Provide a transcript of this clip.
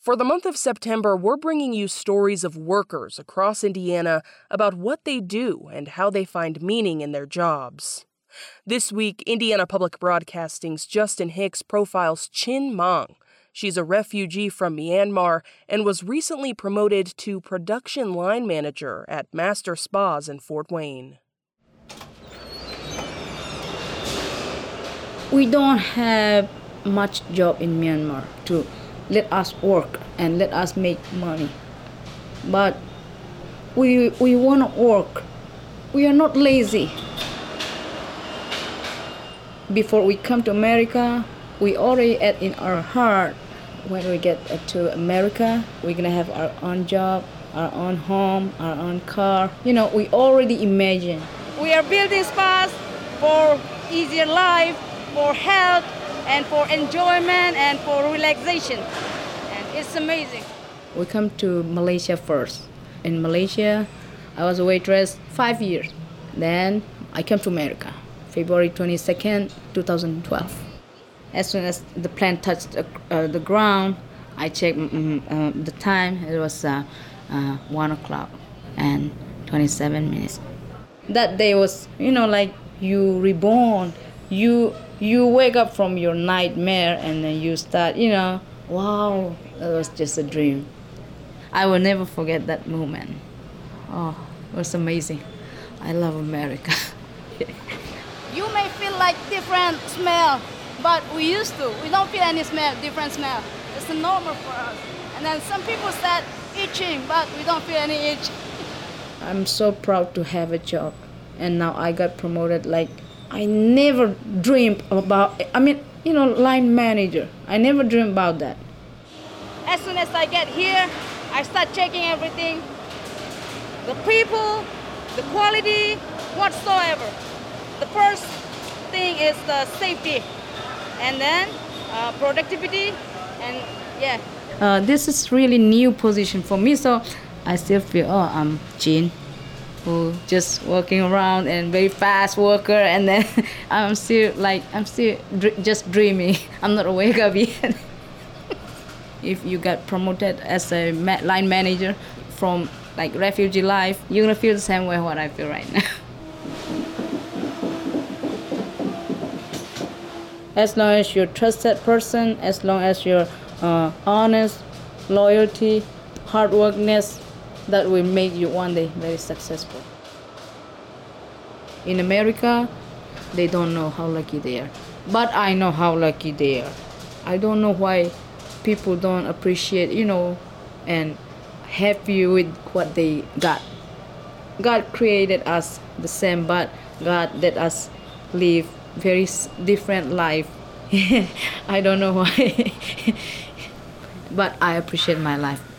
For the month of September, we're bringing you stories of workers across Indiana about what they do and how they find meaning in their jobs. This week, Indiana Public Broadcasting's Justin Hicks profiles Chin Mang. She's a refugee from Myanmar and was recently promoted to production line manager at Master Spas in Fort Wayne. We don't have much job in Myanmar to let us work and let us make money. But we want to work. We are not lazy. Before we come to America, we already had in our heart, when we get to America, we're going to have our own job, our own home, our own car. We already imagine. We are building spas for easier life, for health, and for enjoyment and for relaxation. And it's amazing. We come to Malaysia first. In Malaysia, I was a waitress 5 years. Then I came to America, February 22nd, 2012. As soon as the plane touched the ground, I checked the time. It was 1 o'clock and 27 minutes. That day was, like you reborn. You wake up from your nightmare and then you start, wow, that was just a dream. I will never forget that moment. Oh, it was amazing. I love America. You may feel like different smell, but we used to. We don't feel any smell, different smell. It's normal for us. And then some people said itching, but we don't feel any itch. I'm so proud to have a job. And now I got promoted like I never dreamed about, line manager. I never dreamed about that. As soon as I get here, I start checking everything. The people, the quality, whatsoever. The first thing is the safety, and then productivity, and yeah. This is really new position for me, so I still feel, I'm Chin, who just walking around and very fast worker, and then I'm still just dreaming. I'm not awake up yet. If you got promoted as a line manager from like refugee life, you're gonna feel the same way what I feel right now. As long as you're a trusted person, as long as you're honest, loyalty, hardworkiness, that will make you one day very successful. In America, they don't know how lucky they are. But I know how lucky they are. I don't know why people don't appreciate, and happy with what they got. God created us the same, but God let us live very different life. I don't know why. But I appreciate my life.